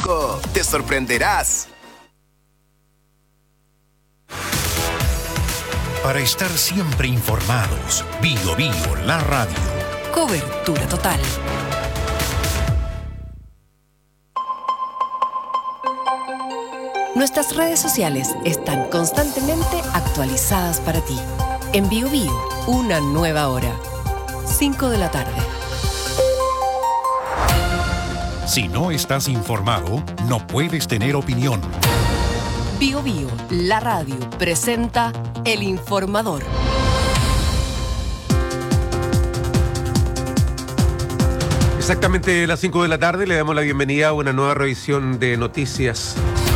5. Te sorprenderás. Para estar siempre informados, Bio Bio, la radio. Cobertura total. Nuestras redes sociales están constantemente actualizadas para ti. En Bio Bio, una nueva hora. 5 de la tarde. Si no estás informado, no puedes tener opinión. Bio Bio, la radio, presenta El Informador. Exactamente las 5 de la tarde, le damos la bienvenida a una nueva revisión de noticias.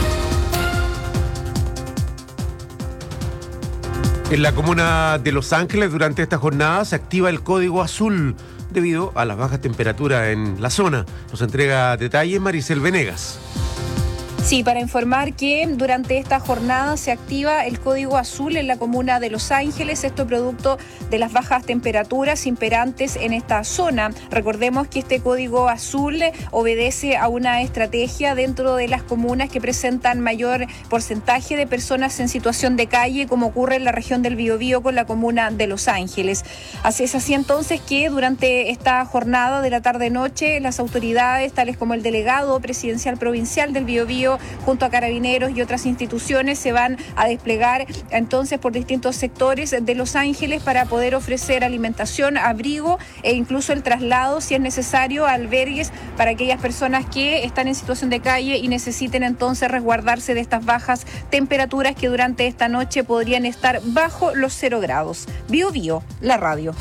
En la comuna de Los Ángeles, durante esta jornada, se activa el código azul debido a las bajas temperaturas en la zona. Nos entrega detalles Maricel Venegas. Sí, para informar que durante esta jornada se activa el código azul en la comuna de Los Ángeles, esto producto de las bajas temperaturas imperantes en esta zona. Recordemos que este código azul obedece a una estrategia dentro de las comunas que presentan mayor porcentaje de personas en situación de calle, como ocurre en la región del Biobío con la comuna de Los Ángeles. Así es así entonces que durante esta jornada de la tarde-noche, las autoridades, tales como el delegado presidencial provincial del Biobío, junto a carabineros y otras instituciones, se van a desplegar entonces por distintos sectores de Los Ángeles para poder ofrecer alimentación, abrigo e incluso el traslado, si es necesario, a albergues para aquellas personas que están en situación de calle y necesiten entonces resguardarse de estas bajas temperaturas que durante esta noche podrían estar bajo los 0 grados. Bio Bio, la radio.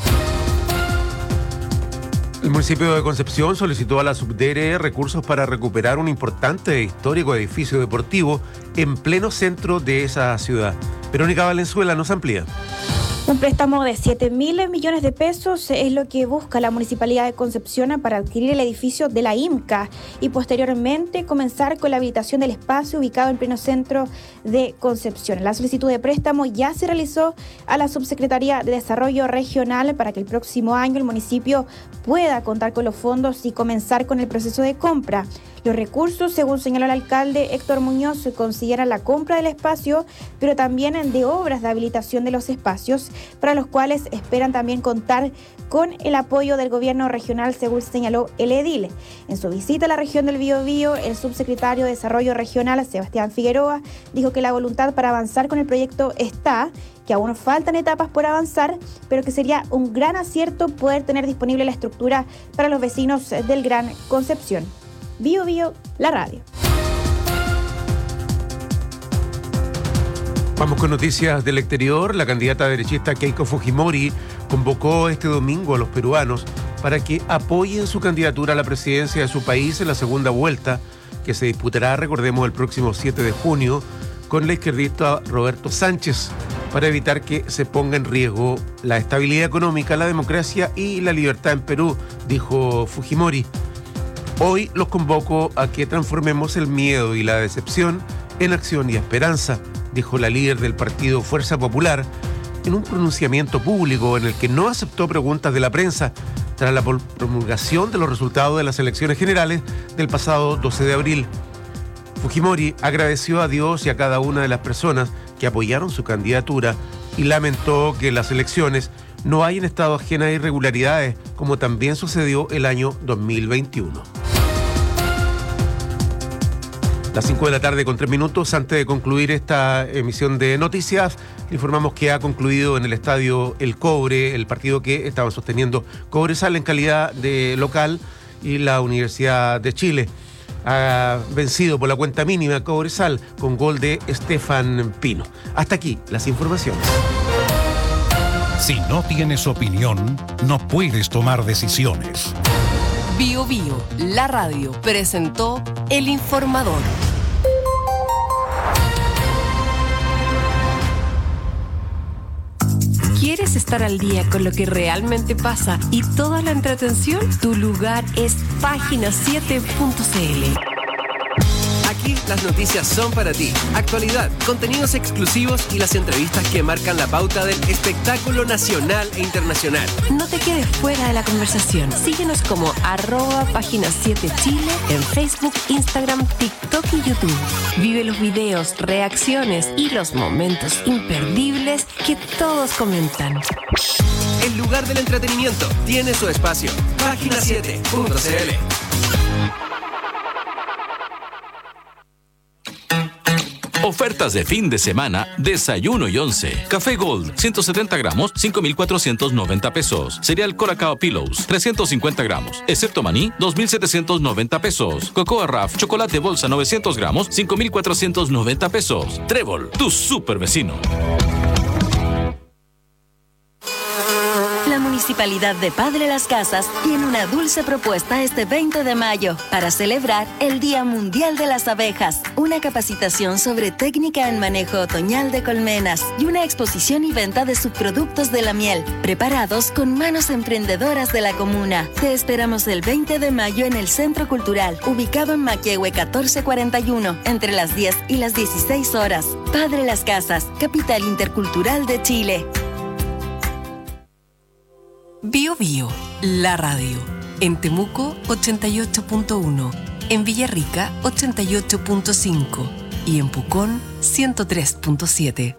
El municipio de Concepción solicitó a la Subdere recursos para recuperar un importante e histórico edificio deportivo en pleno centro de esa ciudad. Verónica Valenzuela nos amplía. Un préstamo de 7.000 millones de pesos es lo que busca la Municipalidad de Concepción para adquirir el edificio de la IMCA y posteriormente comenzar con la habilitación del espacio ubicado en pleno centro de Concepción. La solicitud de préstamo ya se realizó a la Subsecretaría de Desarrollo Regional para que el próximo año el municipio pueda contar con los fondos y comenzar con el proceso de compra. Los recursos, según señaló el alcalde Héctor Muñoz, consideran la compra del espacio, pero también de obras de habilitación de los espacios, para los cuales esperan también contar con el apoyo del gobierno regional, según señaló el edil. En su visita a la región del Biobío, el subsecretario de Desarrollo Regional, Sebastián Figueroa, dijo que la voluntad para avanzar con el proyecto está, que aún faltan etapas por avanzar, pero que sería un gran acierto poder tener disponible la estructura para los vecinos del Gran Concepción. Bio Bio, la radio. Vamos con noticias del exterior. La candidata derechista Keiko Fujimori convocó este domingo a los peruanos para que apoyen su candidatura a la presidencia de su país en la segunda vuelta, que se disputará, recordemos, el próximo 7 de junio, con la izquierdista Roberto Sánchez, para evitar que se ponga en riesgo la estabilidad económica, la democracia y la libertad en Perú, dijo Fujimori. Hoy los convoco a que transformemos el miedo y la decepción en acción y esperanza, dijo la líder del partido Fuerza Popular en un pronunciamiento público en el que no aceptó preguntas de la prensa tras la promulgación de los resultados de las elecciones generales del pasado 12 de abril. Fujimori agradeció a Dios y a cada una de las personas que apoyaron su candidatura y lamentó que las elecciones no hayan estado ajenas a irregularidades, como también sucedió el año 2021. Las 5 de la tarde con 3 minutos. Antes de concluir esta emisión de noticias, le informamos que ha concluido en el estadio El Cobre, el partido que estaban sosteniendo Cobresal en calidad de local y la Universidad de Chile. Ha vencido por la cuenta mínima Cobresal con gol de Estefan Pino. Hasta aquí las informaciones. Si no tienes opinión, no puedes tomar decisiones. Bio Bio, la radio, presentó El Informador. ¿Quieres estar al día con lo que realmente pasa y toda la entretención? Tu lugar es Página7.cl. Aquí Estas noticias son para ti. Actualidad, contenidos exclusivos y las entrevistas que marcan la pauta del espectáculo nacional e internacional. No te quedes fuera de la conversación. Síguenos como @Página 7 Chile en Facebook, Instagram, TikTok y YouTube. Vive los videos, reacciones y los momentos imperdibles que todos comentan. El lugar del entretenimiento tiene su espacio. Página7.cl. Ofertas de fin de semana, desayuno y once. Café Gold, 170 gramos, 5,490 pesos. Cereal Colacao Pillows, 350 gramos. Excepto maní, 2,790 pesos. Cocoa Raf, chocolate bolsa, 900 gramos, 5,490 pesos. Trébol, tu super vecino. La Municipalidad de Padre Las Casas tiene una dulce propuesta este 20 de mayo para celebrar el Día Mundial de las Abejas, una capacitación sobre técnica en manejo otoñal de colmenas y una exposición y venta de subproductos de la miel, preparados con manos emprendedoras de la comuna. Te esperamos el 20 de mayo en el Centro Cultural, ubicado en Maquehue 1441, entre las 10 y las 16 horas. Padre Las Casas, capital intercultural de Chile. Bio Bio, la radio. En Temuco, 88.1. En Villarrica, 88.5. Y en Pucón, 103.7.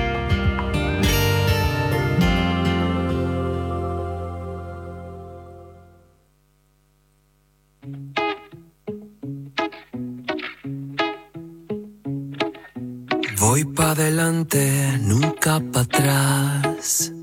Voy pa' adelante, nunca pa' atrás.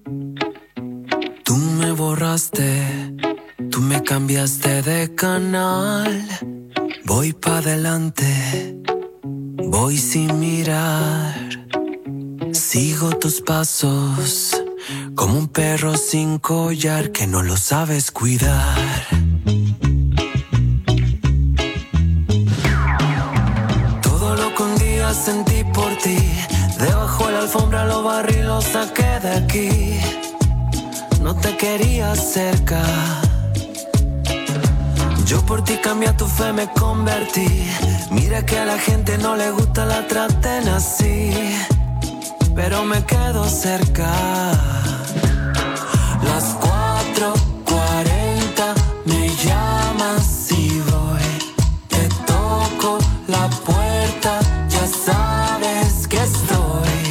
Tú me borraste, tú me cambiaste de canal. Voy pa' adelante, voy sin mirar. Sigo tus pasos, como un perro sin collar que no lo sabes cuidar. Todo lo que un día sentí por ti, debajo de la alfombra lo barrí y lo saqué de aquí. No te quería cerca. Yo por ti cambié, a tu fe me convertí. Mira que a la gente no le gusta la traten así, pero me quedo cerca. Las 4:40 me llamas y voy. Te toco la puerta, ya sabes que estoy.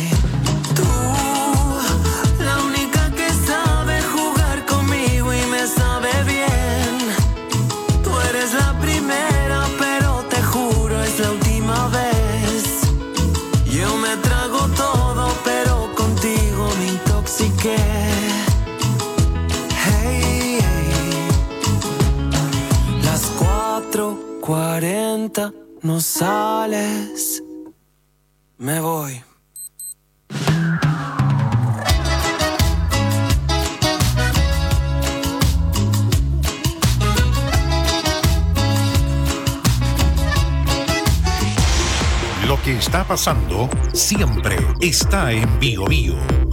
Hey, hey. Las 4:40 no sales, me voy. Lo que está pasando siempre está en Bio Bio.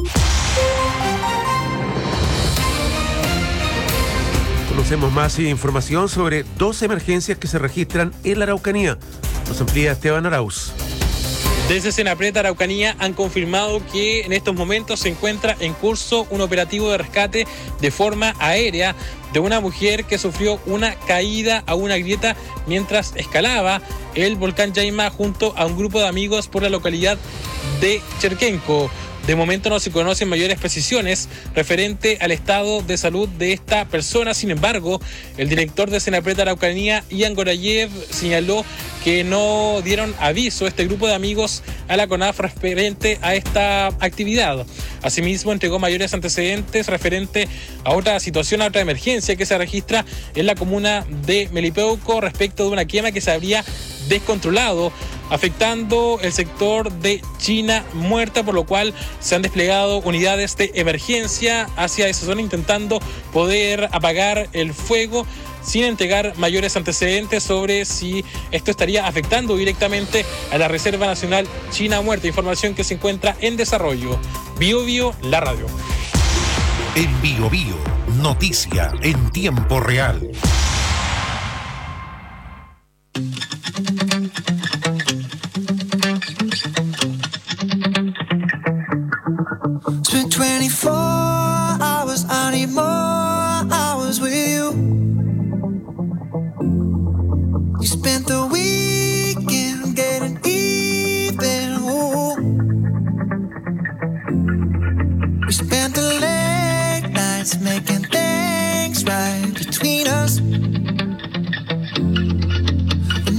Conocemos más información sobre 2 emergencias que se registran en la Araucanía. Nos amplía Esteban Arauz. Desde Senapreta Araucanía han confirmado que en estos momentos se encuentra en curso un operativo de rescate de forma aérea de una mujer que sufrió una caída a una grieta mientras escalaba el volcán Yaima junto a un grupo de amigos por la localidad de Cherquenco. De momento no se conocen mayores precisiones referente al estado de salud de esta persona. Sin embargo, el director de Senapreta Araucanía, Ian Gorayev, señaló que no dieron aviso a este grupo de amigos a la CONAF referente a esta actividad. Asimismo, entregó mayores antecedentes referente a otra situación, a otra emergencia que se registra en la comuna de Melipeuco respecto de una quema que se habría descontrolado, afectando el sector de China Muerta, por lo cual se han desplegado unidades de emergencia hacia esa zona intentando poder apagar el fuego, sin entregar mayores antecedentes sobre si esto estaría afectando directamente a la Reserva Nacional China Muerta, información que se encuentra en desarrollo. Bio Bio, la radio. En Bio Bio, noticia en tiempo real.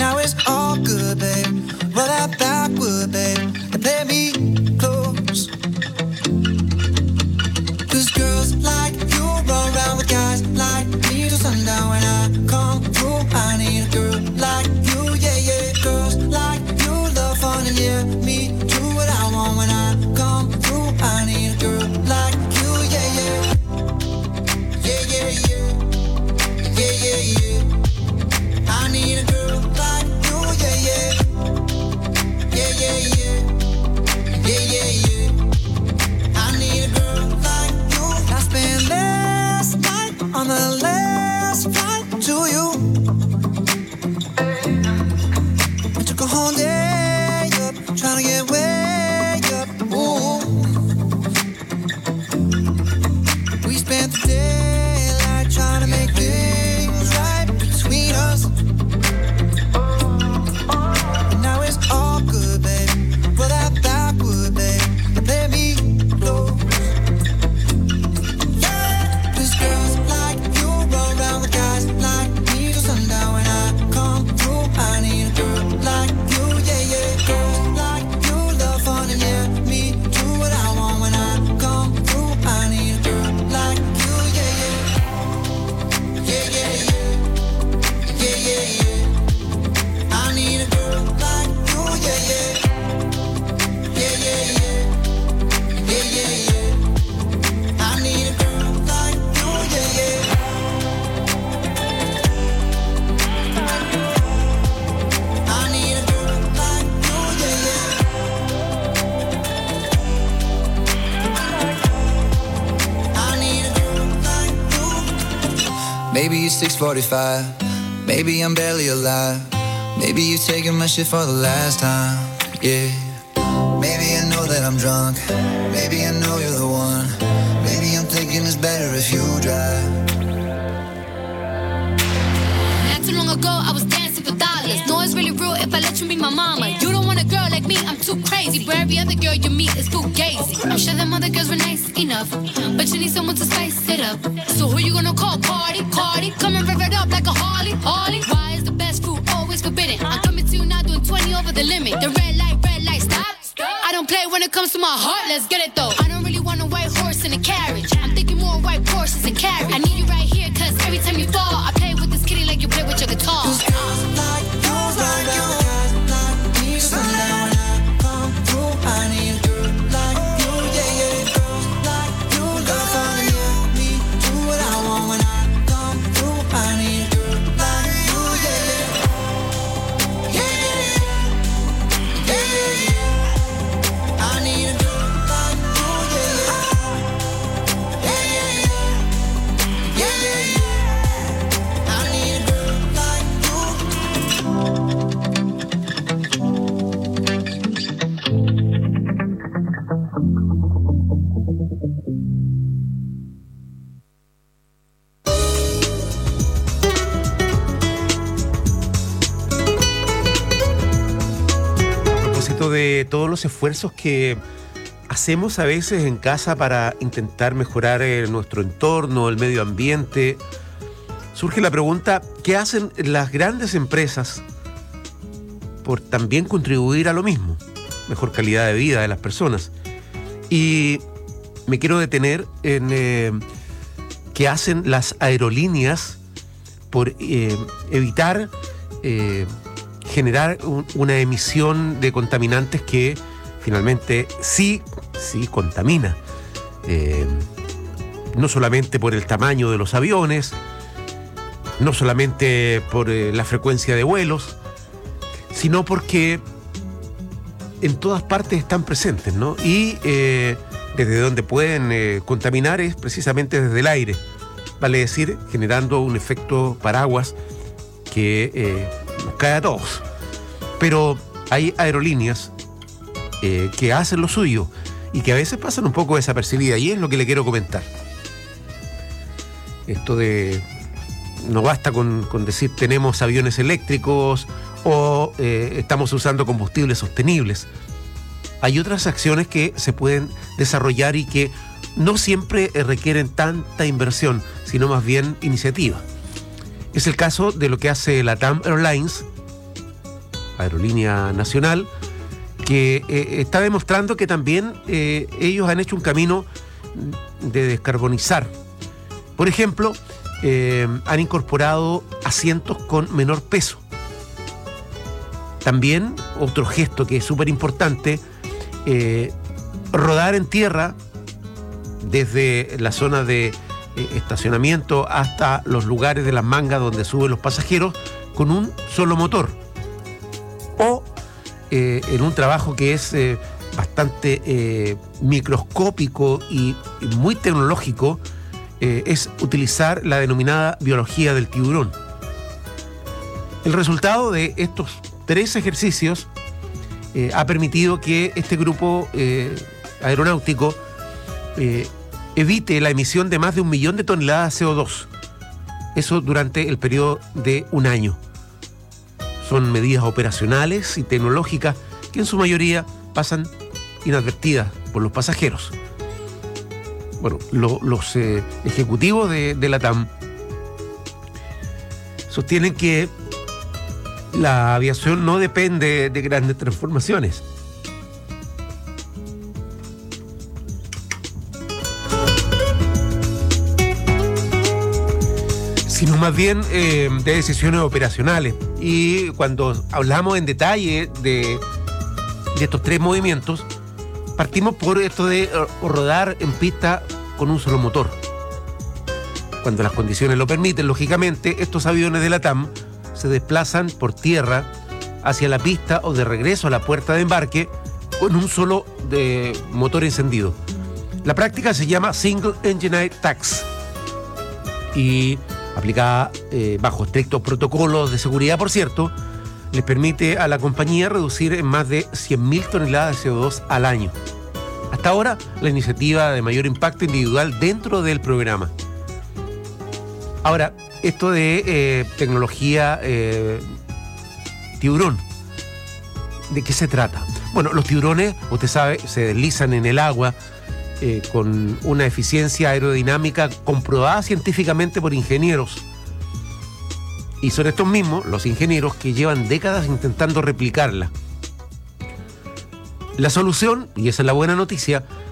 Now it's all good, babe. Roll that backward, babe, and play me close. 'Cause girls like you run around with guys like me till sundown. When I come through, I need a girl like you, yeah, yeah. Girls like you love fun and yeah, me do what I want. When I come through, I need a girl like you, yeah, yeah. Yeah, yeah, yeah. Yeah, yeah, yeah. I need a girl like you, yeah, yeah. Yeah, yeah, yeah. Yeah, yeah, yeah. I need a girl like you. I spent last night on the last flight to you. I took a whole day up, trying to get way up. Ooh. We spent the daylight trying to make things right between us. And now it's all good, babe. Roll that backward, babe, and play me close. Cause girls like you run around with guys like me till sundown. When I come through, I need a girl like you, yeah, yeah. Girls like you love fun and yeah, me do what I want. When I come through, I need a girl like you, yeah, yeah. Yeah, yeah, yeah. Yeah, yeah, yeah. I need a girl like you, yeah, yeah. Yeah, yeah, yeah. Yeah, yeah, yeah. I need a girl like you, yeah, yeah. I need a girl like you, yeah, yeah. I need a girl like you. Maybe it's 6:45. Maybe I'm barely alive. Maybe you're taking my shit for the last time. Yeah. Maybe I know that I'm drunk. Maybe I know you're the one. Maybe I'm thinking it's better if you drive. Not too long ago, I was dancing for dollars. No, it's really real if I let you be my mama. You don't want a girl like me, I'm too crazy. But every other girl you meet is fugazi. I'm sure them other girls were nice enough, but you need someone to spice it up. So who you gonna call? Cardi, Cardi. Come and rev it up like a Harley, Harley. Why is the best fruit always forbidden? I'm coming to you now doing 20 over the limit. The red light, stop. I don't play when it comes to my heart, let's get it though. I don't really want a white horse in a carriage. I'm thinking more white Porsches and carriage. I need you right here, cause every time you fall, I play with this kitty like you play with your guitar. Girls like you, like guys like me till sundown. When I come through, I need a girl like you, yeah, yeah. Girls like you love fun and yeah, me do what I want. When I come through, I need a girl like you, yeah, yeah. Yeah, yeah, yeah. Yeah, yeah, yeah. I need a girl like you, yeah, yeah. Yeah, yeah, yeah. Yeah, yeah, yeah. I need a girl like you. A propósito de todos los esfuerzos que hacemos a veces en casa para intentar mejorar nuestro entorno, el medio ambiente, surge la pregunta, ¿qué hacen las grandes empresas por también contribuir a lo mismo? Mejor calidad de vida de las personas. Y me quiero detener en qué hacen las aerolíneas por evitar generar una emisión de contaminantes que finalmente sí contamina. No solamente por el tamaño de los aviones, no solamente por la frecuencia de vuelos, sino porque en todas partes están presentes, ¿no? Y desde donde pueden contaminar es precisamente desde el aire, vale decir, generando un efecto paraguas que nos cae a todos. Pero hay aerolíneas que hacen lo suyo y que a veces pasan un poco desapercibidas, y es lo que le quiero comentar. Esto de no basta con decir tenemos aviones eléctricos o estamos usando combustibles sostenibles. Hay otras acciones que se pueden desarrollar y que no siempre requieren tanta inversión, sino más bien iniciativa. Es el caso de lo que hace LATAM Airlines aerolínea nacional, que está demostrando que también ellos han hecho un camino de descarbonizar. Por ejemplo, han incorporado asientos con menor peso. También, otro gesto que es súper importante, rodar en tierra desde la zona de estacionamiento hasta los lugares de las mangas donde suben los pasajeros con un solo motor. O en un trabajo que es bastante microscópico y muy tecnológico, es utilizar la denominada biología del tiburón. El resultado de estos 3 ejercicios ha permitido que este grupo aeronáutico evite la emisión de más de 1 millón de toneladas de CO2. Eso durante el periodo de un año. Son medidas operacionales y tecnológicas que en su mayoría pasan inadvertidas por los pasajeros. Bueno, los ejecutivos de la TAM sostienen que la aviación no depende de grandes transformaciones. Sino más bien de decisiones operacionales. Y cuando hablamos en detalle de estos 3 movimientos, partimos por esto de rodar en pista con un solo motor. Cuando las condiciones lo permiten, lógicamente, estos aviones de la TAM se desplazan por tierra hacia la pista o de regreso a la puerta de embarque con un solo motor encendido. La práctica se llama Single Engine Tax y aplicada bajo estrictos protocolos de seguridad, por cierto, les permite a la compañía reducir en más de 100.000 toneladas de CO2 al año. Hasta ahora, la iniciativa de mayor impacto individual dentro del programa. Ahora, esto de tecnología tiburón, ¿de qué se trata? Bueno, los tiburones, usted sabe, se deslizan en el agua con una eficiencia aerodinámica comprobada científicamente por ingenieros. Y son estos mismos, los ingenieros, que llevan décadas intentando replicarla. La solución, y esa es la buena noticia,